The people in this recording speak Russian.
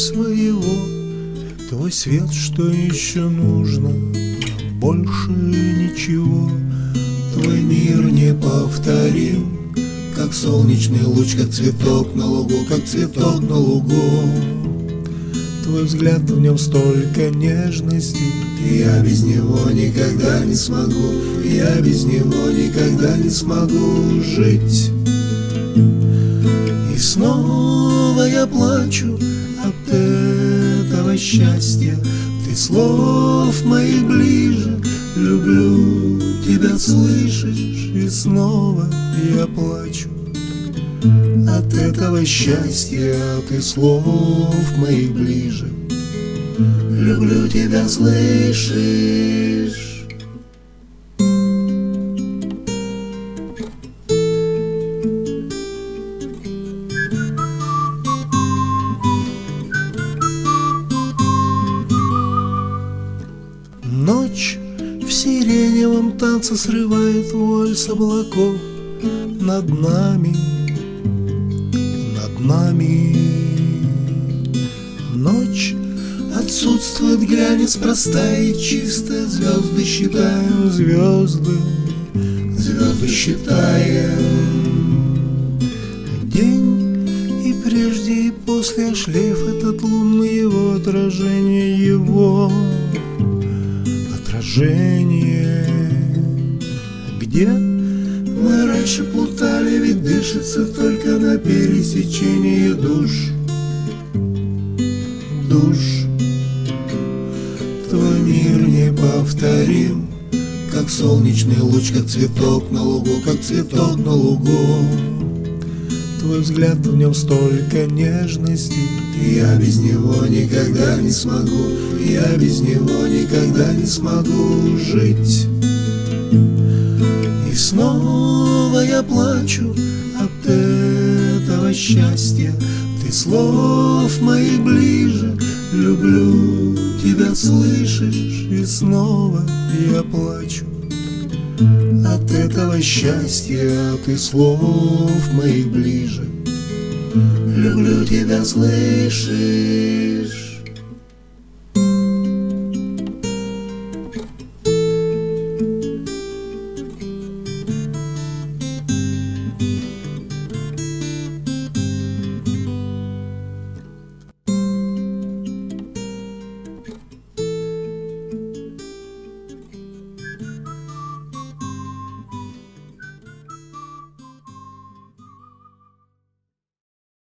своего. Твой свет, что еще нужно, больше ничего. Твой мир неповторим, как солнечный луч, как цветок на лугу, как цветок на лугу. Твой взгляд, в нем столько нежности, и я без него никогда не смогу, я без него никогда не смогу жить. И снова я плачу от этого счастья. Ты слов моих ближе, люблю тебя, слышишь? И снова я плачу от этого счастья. Ты слов моих ближе, люблю тебя, слышишь? Ночь в сиреневом танце срывает вуаль с облаков над нами, над нами. Ночь отсутствует, глянец простая и чистая. Звезды считаем, звезды, звезды считаем. День и прежде, и после, шлейф этот лунный, его отражение, его отражение. Где мы раньше плутали, ведь дышится только на пересечении душ, душ. Твой мир неповторим, как солнечный луч, как цветок на лугу, как цветок на лугу. Твой взгляд, в нем столько нежности, и я без него никогда не смогу, я без него никогда не смогу жить. И снова я плачу от этого счастья. Ты слов моих ближе, люблю тебя, слышишь? И снова я плачу от этого счастья. Ты слов моих ближе, люблю тебя, слышишь?